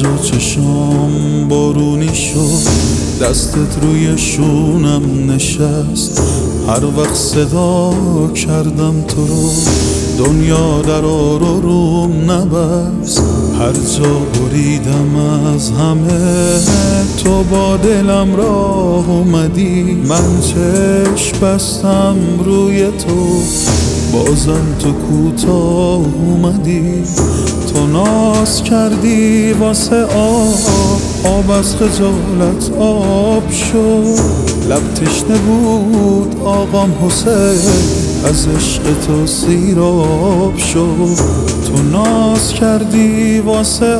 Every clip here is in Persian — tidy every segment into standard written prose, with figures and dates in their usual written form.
جا چشام بارونی شد، دستت روی شونم نشست. هر وقت صدا کردم تو رو، دنیا در روم نبست. هر جا بریدم از همه، تو با دلم راه اومدی. من چشم بستم روی تو، بازم تو کوتاه اومدی. تو ناز کردی واسه آب از خجالت آب شد. لب تشنه بود آقام حسین، از عشق تو سیراب شد. تو ناز کردی واسه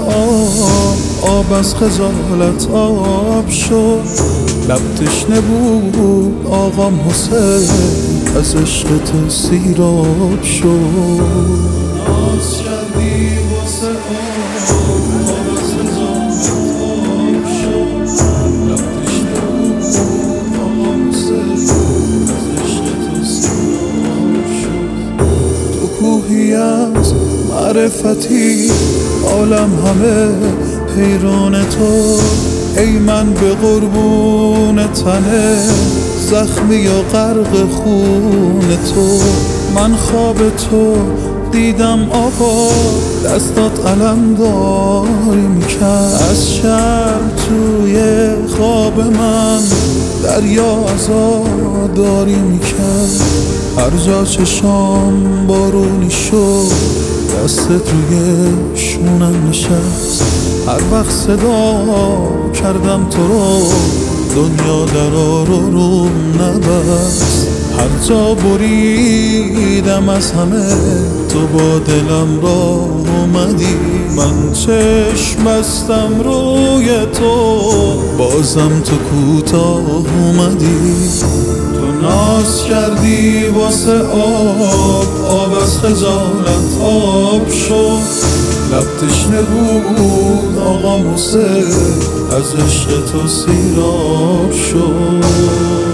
آب از خجالت آب شد. لب تشنه بود آقام حسین، از عشق تو سیراب شد. ناز کردی واسه آب از خجالت آب شد. لب تشنه بود آقام حسین، از عشق تو سیراب شد. تو کوهی از معرفتی، عالم همه حیران تو. ای من به قربون تنه، زخمی و غرق خون تو. من خواب تو دیدم آقا، دستات علم داری میکرد. از شرم توی خواب من دریا عزاداری میکرد. هر جا چشام بارونی شد، دستت روی شونم نشست. هر وقت صدا کردم تو رو، دنیا در روم نبست. هر جا بریدم از همه، تو با دلم راه اومدی. من چشم بستم روی تو، بازم تو کوتاه اومدی. تو ناز کردی واسه آب از خجالت آب شد. لب تشنه بود آقا حسین، از عشق تو سیراب شد.